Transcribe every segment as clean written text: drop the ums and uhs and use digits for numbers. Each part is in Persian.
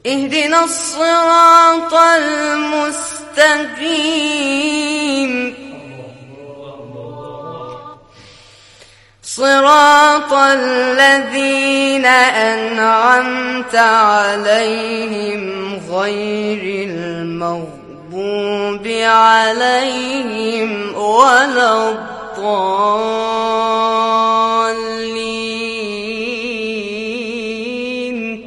اهدنا الصراط المستقيم صراط الذين أنعمت عليهم غير المغضوب عليهم ولا الضالين.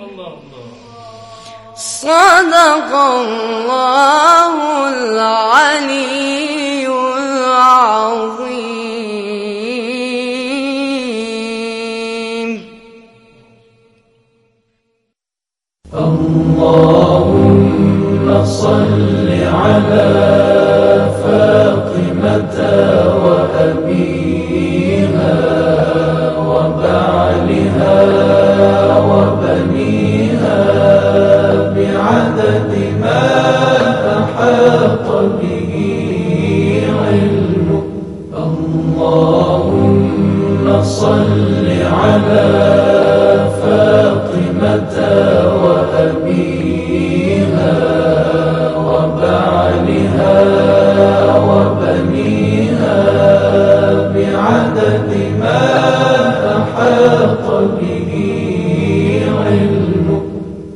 صدق الله العلي العظيم. اللهم صل على فاطمة وأبيها وبعلها وبنيها بعدد ما أحاط به علمك. اللهم صل على فاطمة وأبيها وبعلها وبنيها بعدد ما أحاط به علمك.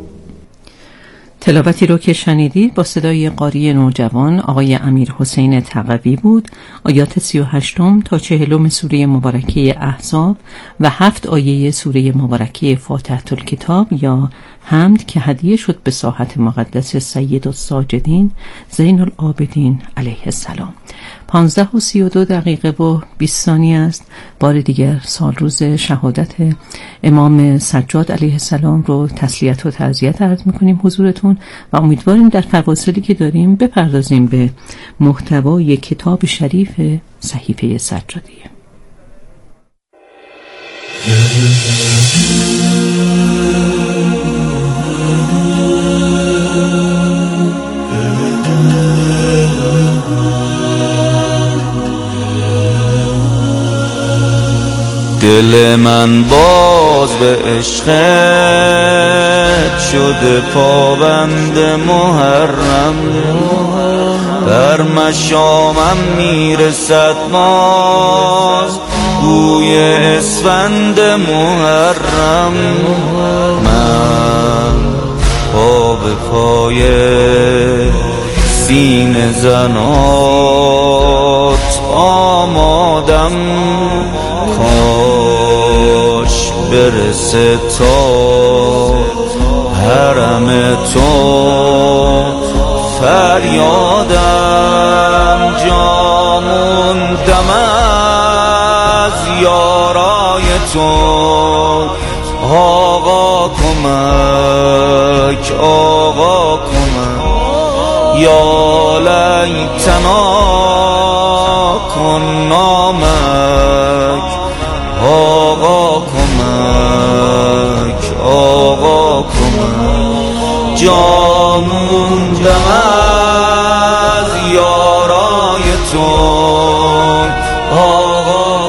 تلاوتی رو که شنیدید با صدای قاری نوجوان آقای امیرحسین تقوی بود. آیات 38 تا 40 سوره مبارکه احزاب و 7 آیه سوره مبارکه فاتحه الکتاب یا حمد که هدیه شد به ساحت مقدس سید الساجدین زین العابدین علیه السلام. 15:32 و 20 ثانیه است. بار دیگر سال روز شهادت امام سجاد علیه السلام رو تسلیت و تعزیت عرض میکنیم حضورتون و امیدواریم در فواصلی که داریم بپردازیم به محتوای کتاب شریف صحیفه سجادیه. دل من باز به عشقت شده پابند محرم، در مشامم میرسد باز بوی اسفند محرم. من پا به پای سینه زنات آمادم، کاش برسه تا حرم تو فریادم. جا موندم از یارای تو، آقا کمک آقا کمک، یا لیتنا کنا مک، آقا کمک آقا کمک. جا موندم از یارای تو، آقا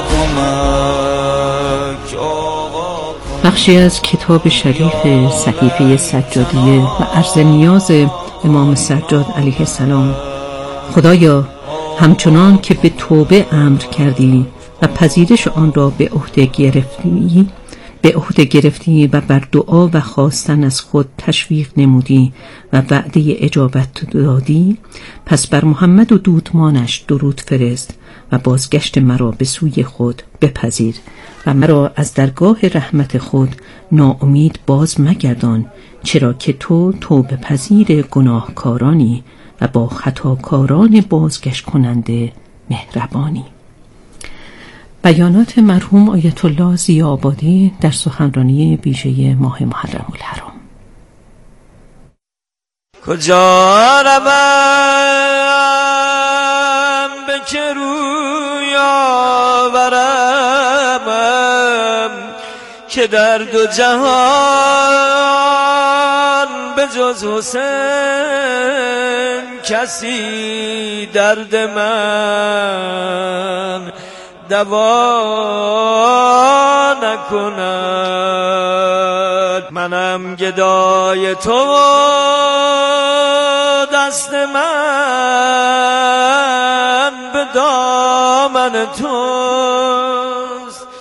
کمک آقا کمک. بخشی از کتاب شریف صحیفه سجادیه و عرض نیاز امام سجاد علیه السلام. خدایا همچنان که به توبه امر کردی و پذیرش آن را به عهده گرفتی و بر دعا و خواستن از خود تشویق نمودی و وعده اجابت دادی، پس بر محمد و دودمانش درود فرست و بازگشت مرا به سوی خود بپذیر و مرا از درگاه رحمت خود ناامید باز مگردان، چرا که تو توبه پذیر گناهکارانی و با خطاکاران بازگشت کننده مهربانی. بیانات مرحوم آیت الله ضیاءآبادی در سخنرانی ویژه ماه محرم الحرام. کجا روم به که روی آورم که در دو جهان به جز حسین کسی درد من دوا نکند. من منم گدای تو، دست من به دامن توست.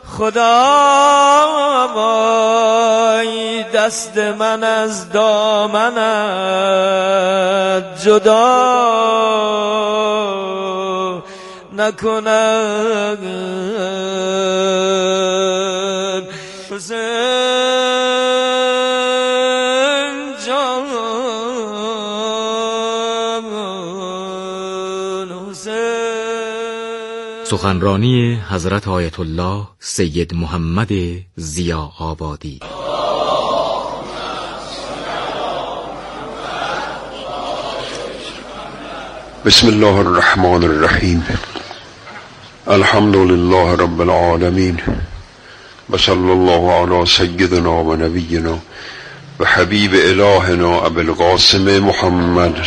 خدای دست من از دامنت جدا نکند. حسین جان حسین. سخنرانی حضرت آیت الله سید محمد ضیا آبادی. بسم الله الرحمن الرحیم. الحمد لله رب العالمین و صلی الله علی سیدنا و نبینا و حبیب الهنا ابی القاسم محمد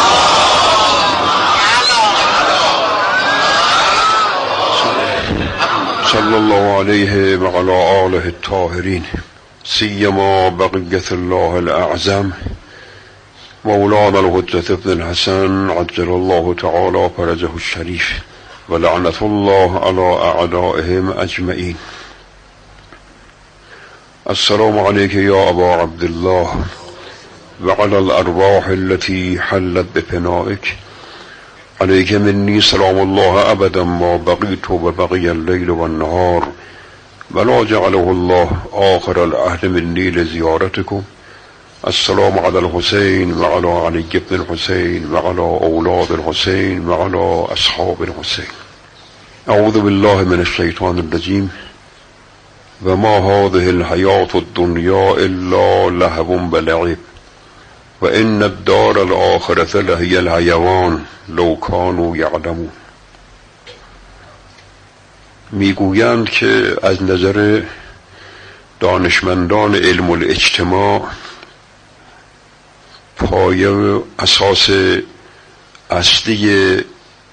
صلی الله علیه و علی آله الطاهرین، سیما بقیت الله الاعظم مولانا الحجة ابن الحسن عجل الله تعالی فرجه الشریف و لعنت الله علی اعدائهم اجمعین. السلام علیک یا ابا عبدالله و علی الارواح التي حلت بفنائک. علیک منی سلام الله ابدا ما بقیت و بقی اللیل و النهار ولا جعله الله آخر العهد منی لزیارتکم. السلام علی الحسین و علی علی بن الحسین و علی اولاد الحسین و علی اصحاب الحسین. اعوذ بالله من الشیطان الرجیم. و ما هذه الحیات الدنیا الا لهو و لعب و ان الدار الاخرة لهی الحیوان لو کانوا یعلمون. میگویند که از نظر دانشمندان علم الاجتماع پایه و اساس اصلی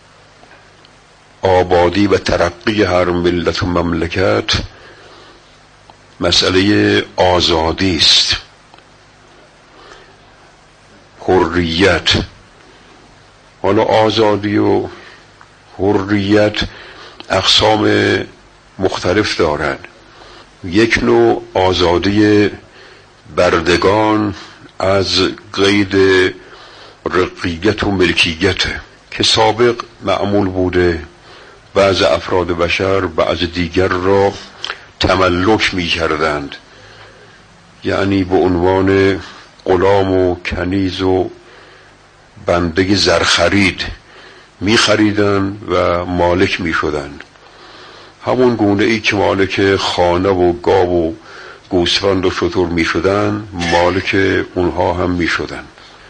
آبادی و ترقی هر ملت و مملکت مسئله آزادی است، حریت. حالا آزادی و حریت اقسام مختلف دارند. یک نوع آزادی بردگان از قید رقیت و ملکیت که سابق معمول بوده بعض افراد بشر بعض دیگر را تملک می کردند، یعنی به عنوان غلام و کنیز و بنده زرخرید می خریدند و مالک می شدند. همون گونه ای که مالک خانه و گاو و گوسفند و شتر می شدن مالک اونها هم می شدن.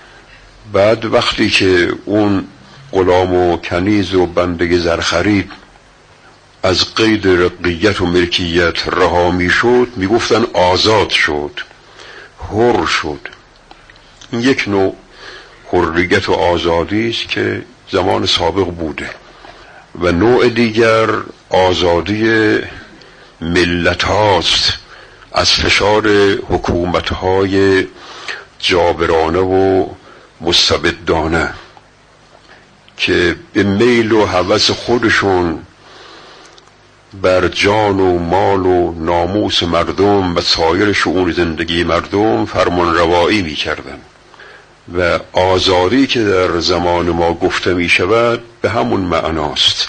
بعد وقتی که اون غلام و کنیز و بنده زرخرید از قید رقیت و ملکیت رها می شد، می گفتن آزاد شد، حر شد. این یک نوع حریت و آزادی است که زمان سابق بوده. و نوع دیگر آزادی ملت هاست از فشار حکومت‌های جابرانه و مستبدانه که به میل و هوس خودشون بر جان و مال و ناموس مردم و سایر شؤون زندگی مردم فرمان روایی می کردن. و آزادی که در زمان ما گفته می شود به همون معناست،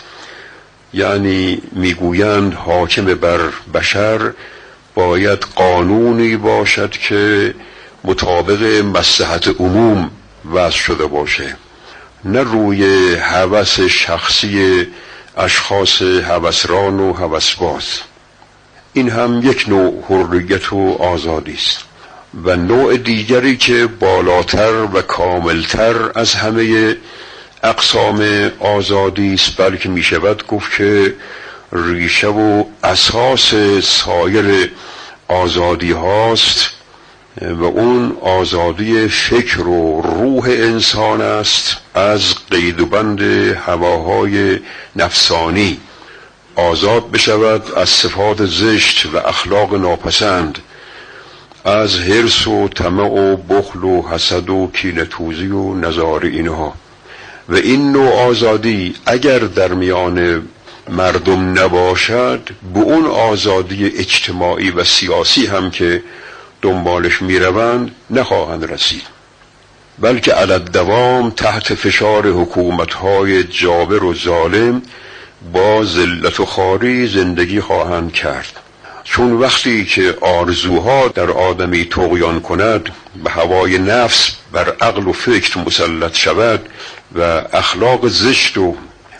یعنی میگویند حاکم بر بشر باید قانونی باشد که مطابق مصلحت عموم وضع شده باشه، نه روی هوس شخصی اشخاص هوسران و هوسباز. این هم یک نوع حریت و آزادی است. و نوع دیگری که بالاتر و کاملتر از همه اقسام آزادی است، بلکه می شود گفت که ریشه و اساس سایر آزادی هاست و اون آزادی فکر و روح انسان است از قید و بند هواهای نفسانی، آزاد بشود از صفات زشت و اخلاق ناپسند، از حرص و طمع و بخل و حسد و کینه‌توزی و نظاره اینها. و این نوع آزادی اگر در میان مردم نباشد، به اون آزادی اجتماعی و سیاسی هم که دنبالش میروند نخواهند رسید، بلکه علی الدوام تحت فشار حکومت‌های جابر و ظالم با ذلت و خواری زندگی خواهند کرد. چون وقتی که آرزوها در آدمی طغیان کند، به هوای نفس بر عقل و فکر مسلط شود و اخلاق زشت و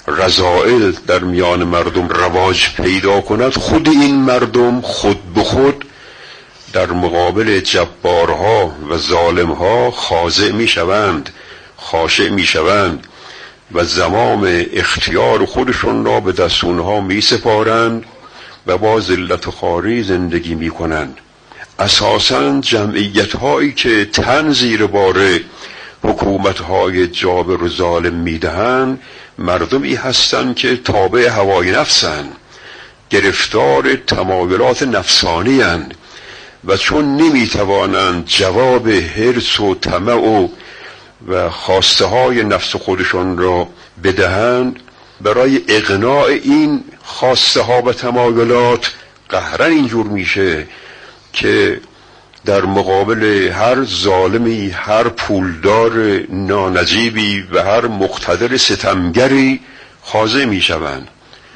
رذائل در میان مردم رواج پیدا کند، خود این مردم خود به خود در مقابل جبارها و ظالمها خاضع می شوند، خاشع می شوند و زمام اختیار خودشون را به دست اونها می سپارند و با ذلت و خواری زندگی می کنند. اساساً جمعیت هایی که تن زیر بار حکومت های جابر و ظالم می دهند، مردمی هستند که تابع هوای نفسند، گرفتار تمایلات نفسانی اند و چون نمی توانند جواب حرص و طمع و خواسته های نفس خودشان را بدهند، برای اقناع این خواسته ها و تمایلات قهرن اینجور میشه که در مقابل هر ظالمی، هر پولدار نانجیبی و هر مقتدر ستمگری خاضع میشوند،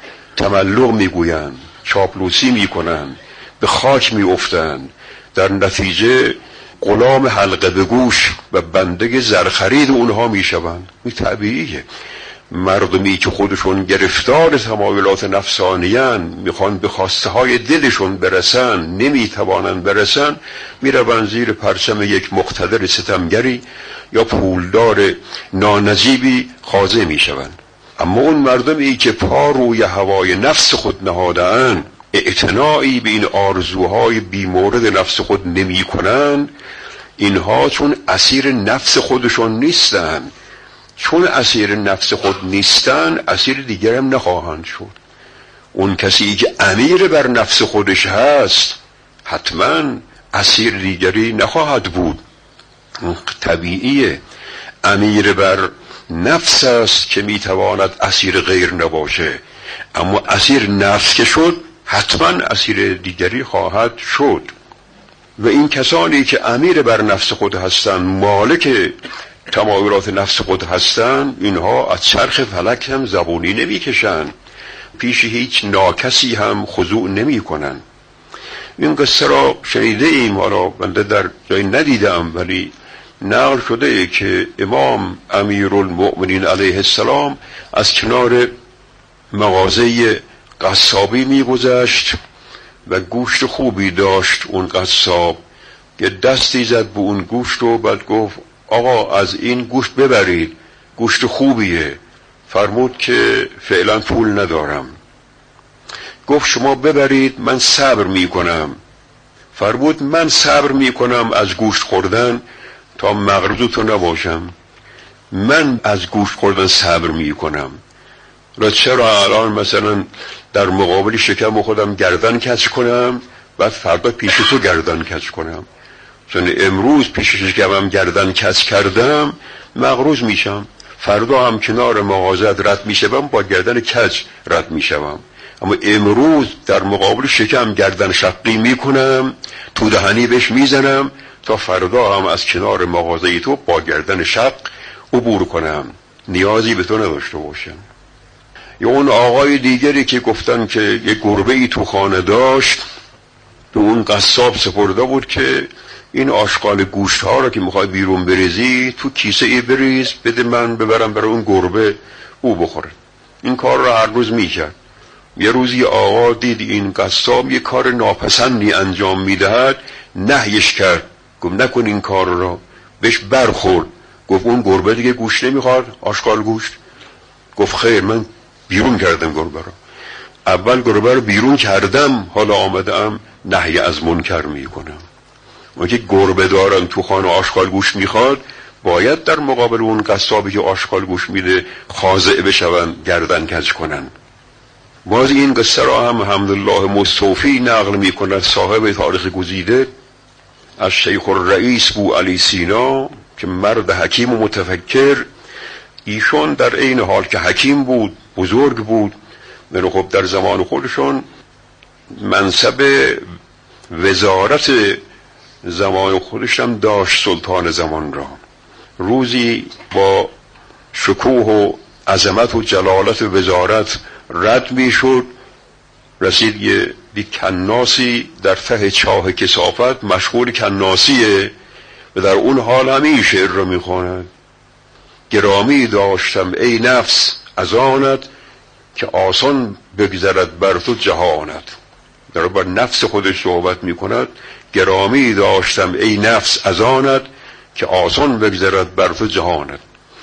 تملق میگویند، چاپلوسی میکنند، به خاک میافتند، در نتیجه غلام حلقه به گوش و بنده زرخرید اونها میشوند. این طبیعیه. مردمی که خودشون گرفتار تمایلات نفسانیان، میخوان به خواسته های دلشون برسن، نمیتوانن برسن، میرون زیر پرچم یک مقتدر ستمگری یا پولدار نانجیبی خاضع میشوند. اما اون مردمی که پا روی هوای نفس خود نهاده‌اند، اعتنایی به این آرزوهای بیمورد نفس خود نمی کنند، اینها چون اسیر نفس خودشون نیستند، چون اسیر نفس خود نیستند، اسیر دیگر هم نخواهند شد. اون کسی که امیر بر نفس خودش هست حتما اسیر دیگری نخواهد بود. طبیعیه. امیر بر نفس است که میتواند اسیر غیر نباشه، اما اسیر نفس که شد حتما اسیر دیگری خواهد شد. و این کسانی که امیر بر نفس خود هستند، مالک تمایلات نفس خود هستند، اینها از چرخ فلک هم زبونی نمی کشند، پیش هیچ ناکسی هم خضوع نمی کنند. این قصه را شنیده ایم، حالا بنده در جایی ندیدم ولی نقل شده که امام امیرالمؤمنین علیه السلام از کنار مغازه قصابی میگذشت و گوشت خوبی داشت اون قصاب، که دستی زد به اون گوشت و بعد گفت آقا از این گوشت ببرید، گوشت خوبیه. فرمود که فعلا پول ندارم. گفت شما ببرید، من صبر میکنم. فرمود من صبر میکنم از گوشت خوردن تا مغرض نباشم. من از گوشت خوردن صبر میکنم. را چرا الان مثلا در مقابل شکم خودم گردن کج کنم، بعد فردا پیش تو گردن کج کنم؟ چون امروز پیش شکمم گردن کج کردم مغروض میشم، فردا هم کنار مغازت رد میشم با گردن کج رد میشم. اما امروز در مقابل شکم گردن شقی میکنم، تو دهنی بهش میزنم تا فردا هم از کنار مغازه تو با گردن شق عبور کنم، نیازی به تو نداشته باشم. یا اون آقای دیگری که گفتن که یک گربه ای تو خانه داشت، به اون قصاب سپرده بود که این آشغال گوشت ها رو که میخوای بیرون بریزی تو کیسه ای بریز، بده من ببرم برای اون گربه او بخوره. این کار رو هر روز میکرد. یه روزی آقا دید این قصاب یه کار ناپسندی انجام میدهد، نهیش کرد، گفت نکن این کار رو. بهش برخورد، گفت اون گربه دیگه گوشت نمیخواد، آشغال گوشت. گفت خیر، من بیرون کردم گربه رو. اول گربه رو بیرون کردم، حالا آمدم نهی از منکر میکنم. اون که گربه دارن تو خانه آشغال گوشت میخواد، باید در مقابل اون قصابی که آشغال گوشت میده خاضع بشون، گردن کج کنن. باز این قصه را هم الحمدلله مستوفی نقل میکند صاحب تاریخ گزیده، از شیخ الرئیس بو علی سینا که مرد حکیم و متفکر، ایشون در عین حال که حکیم بود، بزرگ بود، ولی خب در زمان خودشون منصب وزارت زمان خودش هم داشت، سلطان زمان را. روزی با شکوه و عظمت و جلالت وزارت رد می شد، رسید یه کناسی در ته چاه کثافت، مشغول کناسیه و در اون حال همین شعر رو می خواند: گرامی داشتم ای نفس از آنت که آسان بگذرد بر تو جهانت. در بر نفس خودش صحبت می کند. گرامی داشتم ای نفس از آنت که آسان بگذرد بر تو جهانت.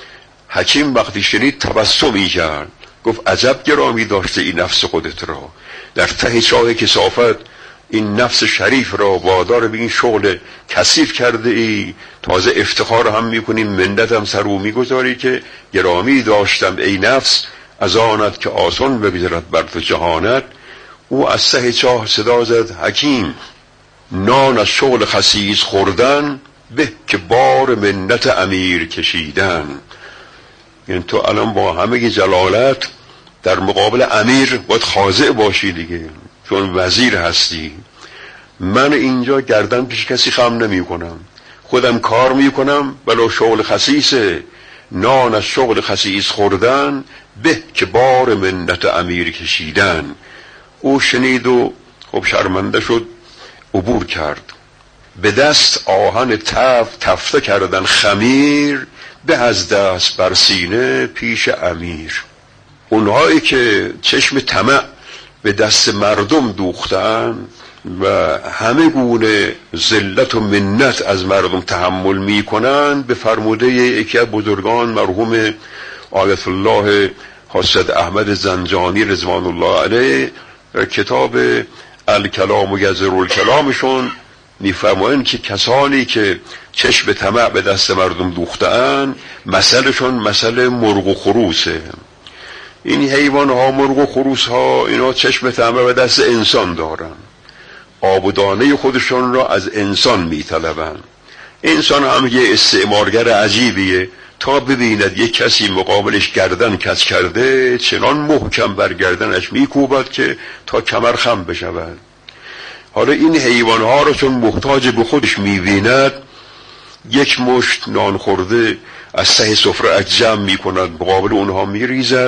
حکیم وقتی شنید تبسمی کرد، گفت عجب گرامی داشته این نفس خودت را، در ته چاه کثافت این نفس شریف را وادار به این شغل کثیف کرده ای، تازه افتخار هم میکنی، منت هم سر او میگذاری که گرامی داشتم ای نفس از آنت که آسان بگذرد بر تو جهانت. او از ته چاه صدا زد: حکیم، نان از شغل خسیس خوردن به که بار منت امیر کشیدن. یعنی تو الان با همه جلالت در مقابل امیر باید خاضع باشی دیگه، چون وزیر هستی. من اینجا گردن پیش کسی خم نمی کنم، خودم کار می کنم، ولو شغل خسیسه. نان از شغل خسیس خوردن به که بار منت امیر کشیدن. او شنید و خب شرمنده شد، عبور کرد. به دست آهن تفته کردن خمیر، به از دست بر سینه پیش امیر. اونهایی که چشم طمع به دست مردم دوختن و همه گونه ذلت و منت از مردم تحمل میکنن، به فرموده یکی از بزرگان مرحوم آیت الله حسد احمد زنجانی رضوان الله علیه، کتاب الکلام و یزر الکلامشون میفرمایند که کسانی که چشم طمع به دست مردم دوختن، مثلشون مثل مرغ و خروسه. این حیوان ها، مرغ و خروس ها، اینا چشم طمع به دست انسان دارن، آب و دانه خودشون را از انسان میطلبن. انسان هم یه استعمارگر عجیبیه، تا ببیند یک کسی مقابلش گردن کج کرده، چنان محکم بر گردنش میکوبد که تا کمر خم بشود. حالا این حیوان ها را چون محتاج به خودش میبیند، یک مشت نان خورده از ته سفره جمع میکند، مقابل اونها میریزد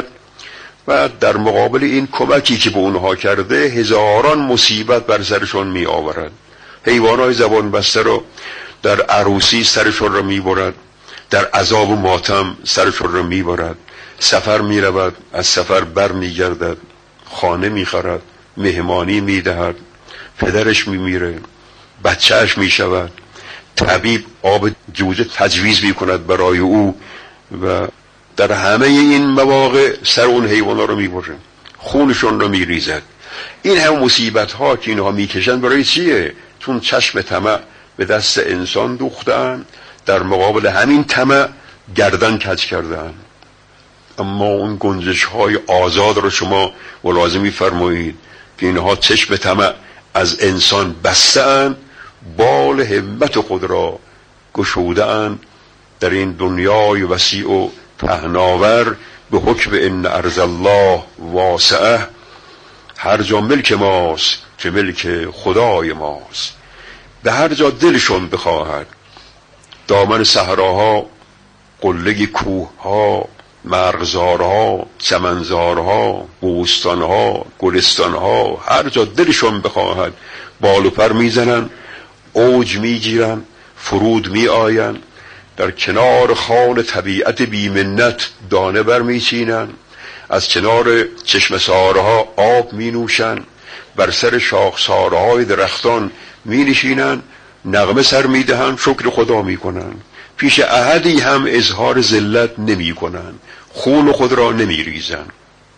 و در مقابل این کمکی که به اونها کرده هزاران مصیبت بر سرشون می آورد. حیوانات زبان بسته رو در عروسی سرشون رو می برد، در عذاب و ماتم سرشون رو می برد. سفر می رود، از سفر بر می گردد، خانه می خورد، مهمانی می دهد، پدرش می میره، بچهش می شود، طبیب آب جوجه تجویز می کند برای او و در همه این مواقع سر اون حیوانا رو میبره، خونشون رو میریزد. این هم مصیبت ها که اینها میکشن برای چیه؟ چون چشم طمع به دست انسان دوختن، در مقابل همین طمع گردن کج کردن. اما اون گنجش های آزاد رو شما ملاحظه میفرمایید که اینها چشم طمع از انسان بستن، بال همت خود را گشودن در این دنیای وسیع و پهناور. به حکم ان ارض الله واسعه، هر جا ملک ماست که ملک خدای ماست. به هر جا دلشون بخواهد، دامن صحراها، قله کوهها، مرغزارها، چمنزارها، بوستانها، گلستانها، هر جا دلشون بخواهد بال و پر میزنن، اوج میگیرن، فرود میآین، در کنار خان طبیعت بیمنت دانه بر میچینن، از کنار چشم سارها آب می نوشن، بر سر شاخسارهای درختان می نشینن، نغمه سر می دهن، شکر خدا می کنن، پیش احدی هم اظهار ذلت نمی کنن، خون خود را نمی ریزن.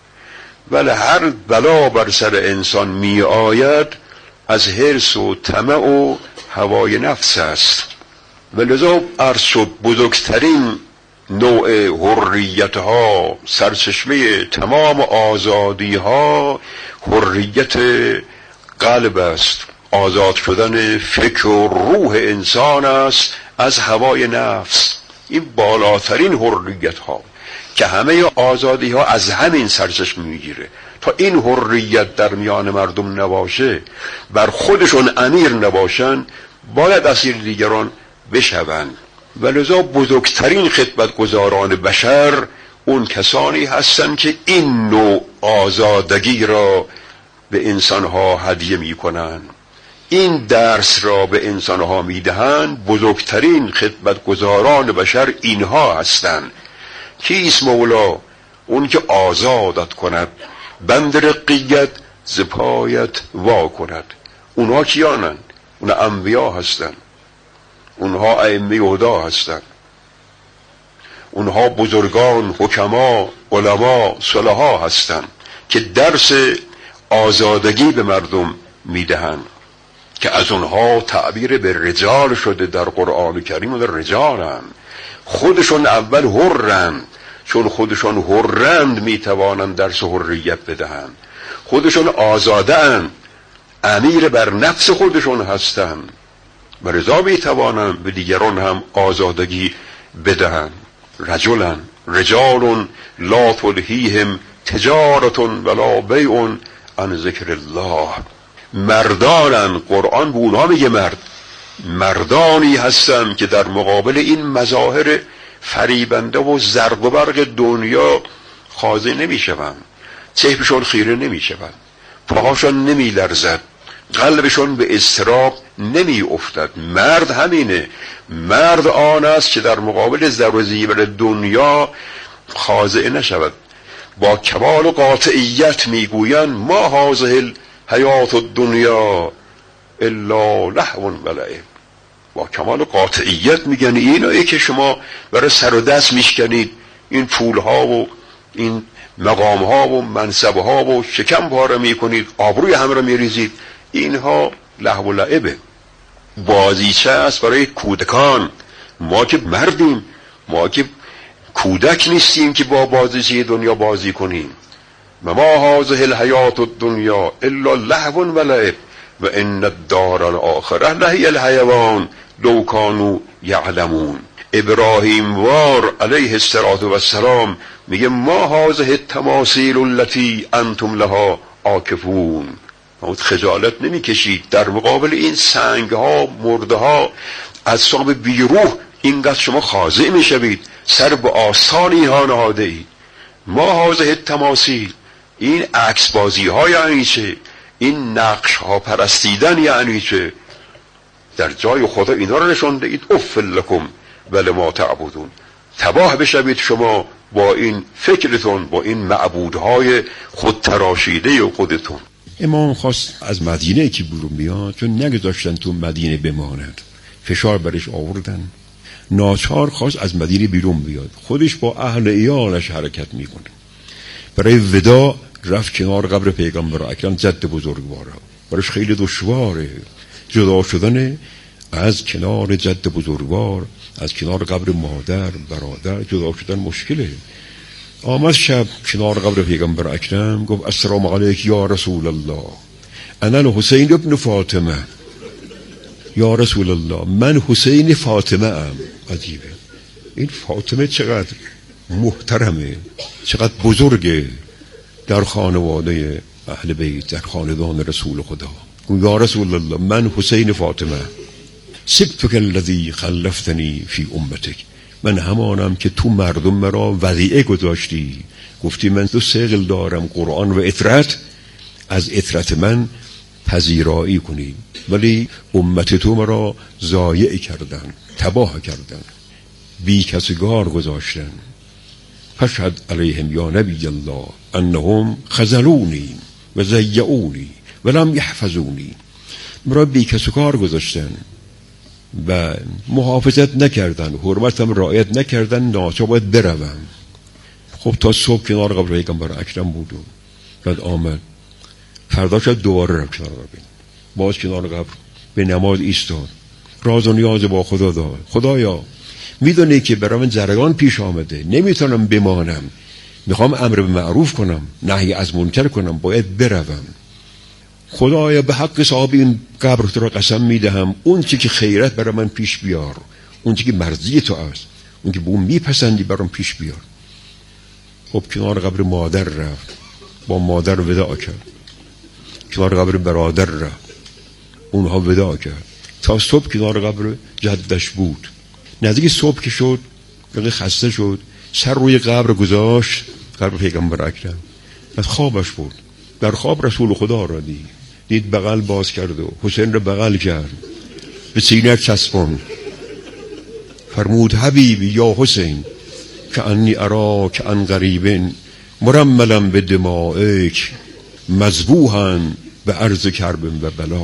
ولی هر بلا بر سر انسان می آید از حرص و طمع و هوای نفس است. ولذا عرض شد بزرگترین نوع حریت ها، سرچشمه تمام آزادی ها، حریت قلب است، آزاد شدن فکر و روح انسان است از هوای نفس. این بالاترین حریت ها که همه آزادی ها از همین سرچشمه میگیره. تا این حریت در میان مردم نباشه، بر خودشون امیر نباشن، باید اسیر دیگران بشوند. ولذا بزرگترین خدمتگزاران بشر اون کسانی هستند که این نوع آزادگی را به انسانها هدیه میکنن، این درس را به انسانها میدهند. بزرگترین خدمتگزاران بشر اینها هستند. کیست مولا؟ اون که آزادت کند، بند رقیت ز پایت وا کند. اونها کیانند؟ اونها انبیا هستند، اونها ائمه هدا هستند، اونها بزرگان، حکما، علما، صلحا هستند که درس آزادگی به مردم میدهند، که از اونها تعبیر به رجال شده در قرآن کریم. و رجالن، خودشون اول حرند، چون خودشون حرند میتوانند درس حریت بدهند. خودشون آزادن، امیر بر نفس خودشون هستند، و رضا میتوانند به دیگران هم آزادگی بدهند. رجال لا تلهیهم تجارت ولا بیع عن ذکر الله. مردانن، قرآن به اونها میگه مردانی هستند که در مقابل این مظاهر فریبنده و زرق و برق دنیا خاضع نمیشوند، چشمشون خیره نمیشوند، پاهاشون نمیلرزد، قلبشون به اضطراب نمی افتد. مرد همینه. مرد آن است که در مقابل زر و زیور دنیا خاضع نشود. با کمال قاطعیت میگویند ما هذه الحیات الدنیا الا لهو و لعب. با کمال قاطعیت میگن اینایی که شما برای سر و دست میشکنید، این پولها و این مقامها و منصبها و شکم پاره میکنید، آبروی همه را میریزید، اینها لهو و لعبه، بازیچه است برای کودکان. ما که مردیم، ما که کودک نیستیم که با بازیچه دنیا بازی کنیم. و ما هذه الحیات الدنیا الا لهو و لعب و ان الدار الاخره لهی الحیوان لو کانوا یعلمون. ابراهیم وار علیه السلام میگه ما هذه التماثیل التي انتم لها عاکفون. خجالت نمیکشید در مقابل این سنگ ها، مرده ها، اجسام بیروح اینقدر شما خاضع میشوید، سر به آستان اینها نهاده اید. ما هذه التماثیل، این عکس بازی ها یعنی چه؟ این نقش ها پرستیدن یعنی چه؟ در جای خدا اینا رو نشون دهید. اف لکم ولما تعبدون. تباه بشوید شما با این فکرتون، با این معبودهای خود تراشیده خودتون. امام خواست از مدینه که برون بیاد، چون نگذاشتن تو مدینه بماند، فشار برش آوردن، ناچار خواست از مدینه بیرون بیاد. خودش با اهل ایالش حرکت میکنه. برای ودا رفت کنار قبر پیغمبر اکرم جد بزرگواره. برایش خیلی دشواره جدا شدن از کنار جد بزرگوار، از کنار قبر مادر برادر جدا شدن مشکله. آمد شب کنار قبر پیغمبر اکرم، گفت السلام علیک یا رسول الله، انا الحسین ابن فاطمه. یا رسول الله، من حسین فاطمه ام. عجیبه، این فاطمه چقدر محترمه، چقدر بزرگه در خانواده اهل بیت، در خاندان رسول خدا. یا رسول الله، من حسین فاطمه، سبتک الذی خلفتنی فی امتک، من همانم که تو مردم مرا وضیعه گذاشتی، گفتی من دو ثقل دارم، قرآن و اطرت، از اطرت من پذیرایی کنی، ولی امت تو مرا ضایع کردن، تباه کردن، بی کسگار گذاشتن. فاشهد علیهم یا نبی الله انهم خذلونی و ضیعونی ولم یحفظونی. مرا بی کسگار گذاشتن و محافظت نکردن، حرمتم رعایت نکردن، ناچار باید بروم. خب تا صبح کنار قبر پیغمبر اکرم بود و بعد آمد. فردا شب دوباره رفت کنار قبر، باز کنار قبر به نماز ایستاد، راز و نیاز با خدا داد. خدایا میدونی که برای من جریان پیش آمده، نمیتونم بمانم، میخوام امر به معروف کنم، نهی از منکر کنم، باید بروم. خدایا به حق صاحب این قبر تو را قسم میدهم اون چی که خیرت برای من پیش بیار، اون چی که مرضی تو است، اون که به اون میپسندی برام پیش بیار. خب کنار قبر مادر رفت، با مادر وداع کرد. کنار قبر برادر رفت، اونها وداع کرد. تا صبح کنار قبر جدش بود. نزدیک صبح که شد یعنی خسته شد، سر روی قبر گذاشت، قبر پیغمبر اکرم. از خوابش بود، در خواب رسول خدا را دید بغل باز کرد و حسین را بغل کرد، به سینه چسباند، فرمود حبیبی یا حسین که انی اراک عن قریب مرملا به دمائک مذبوحا به عرض کرب و بلا.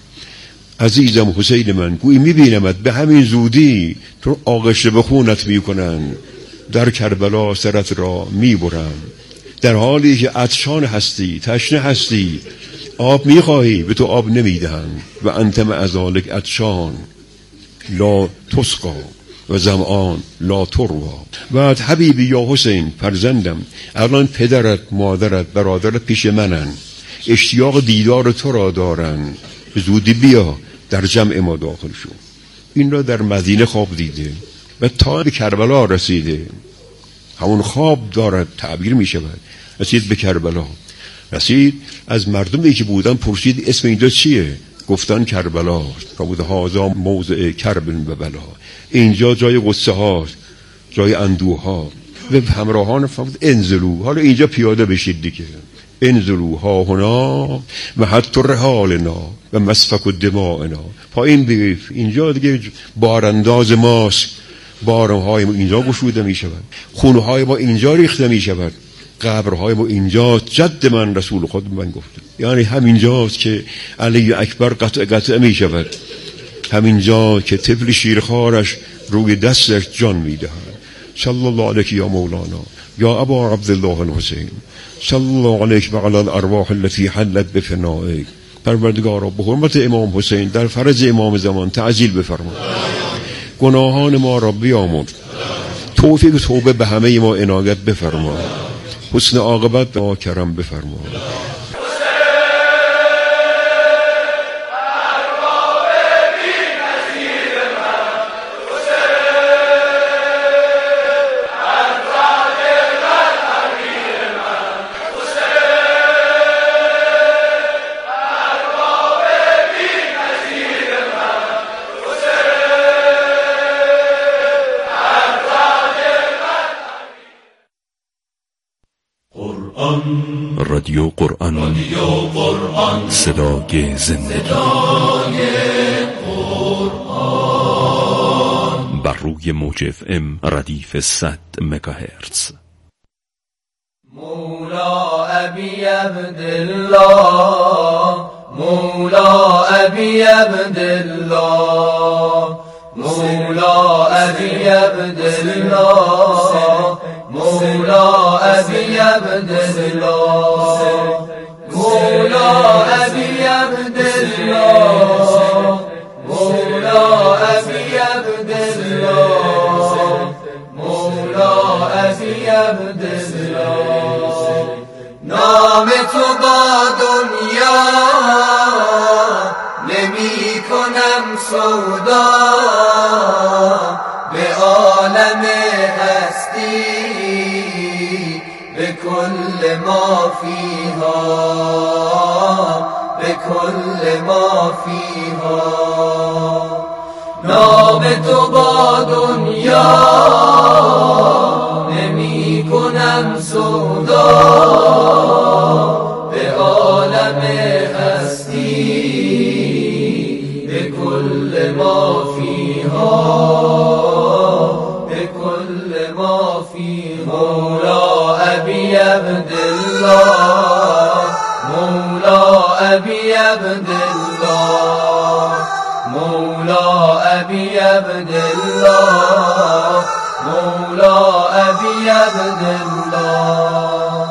عزیزم حسین من، گویی میبینمت به همین زودی تو آغشته به خونت میکنن، در کربلا سرت را میبرن، در حالی که عطشان هستی، تشنه هستی، آب میخواهی به تو آب نمیدهن و انت مع ذالک عطشان لا تسقا و ظمآن لا تروی. بعد حبیبی یا حسین فرزندم، الان پدرت، مادرت، برادرت پیش منن، اشتیاق دیدار تو را دارن، به زودی بیا در جمع ما داخل شو. این را در مدینه خواب دیده و تا به کربلا رسیده. همون خواب دارد تعبیر می شود. رسید به کربلا، رسید، از مردمی که بودن پرسید اسم اینجا چیه؟ گفتن کربلا. فرمود هذا موضع کرب و بلا، اینجا جای غصه هاست، جای اندوه ها. و همراهان فرمود انزلوا، حالا اینجا پیاده بشید دیگه، انزلوا ها هنا و حتی رحالنا و مسفک دمائنا، پایین بیایید، اینجا دیگه بارانداز ماست، بارهای ما اینجا گشوده می شود، خونهای ما اینجا ریخته می شود، قبرهای ما اینجا. جد من رسول خود من گفته، یعنی همینجاست که علی اکبر قطع می شود، همینجا که طفل شیرخوارش روی دستش جان می دهد. صلی الله علیک یا مولانا یا ابا عبدالله الحسین، صلی الله علیک و علی الارواح التي حلت بفنائک. پروردگارا به حرمت امام حسین در فرج امام زمان تعجیل بفرما، گناهان ما را بیامرز، توفیق توبه به همه ما عنایت بفرما، حسن عاقبت به ما کرم بفرما. رادیو قرآن، صدای زندگی، بر روی موج FM ردیف 100 مگاهرتز. مولا ابی عبدالله، مولا ابی عبدالله، مولا ابی عبدالله، مولا ابی عبدالله، مولا ابی عبدالله، مولا ابی عبدالله، مولا ابی عبدالله. نام تو با دنیا نمی کنم سودا، به عالم هستی به کل ما فیها، به کل ما فیها. نام تو با دنیا نمی کنم سودا، به عالم هستی به کل ما فیها، به کل ما فیها. مولا ابی عبدالله، مولا ابی عبدالله، مولا ابی عبدالله، مولا ابی عبدالله.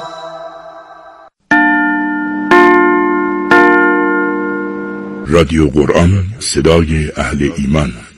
رادیو قرآن، صدای اهل ایمان.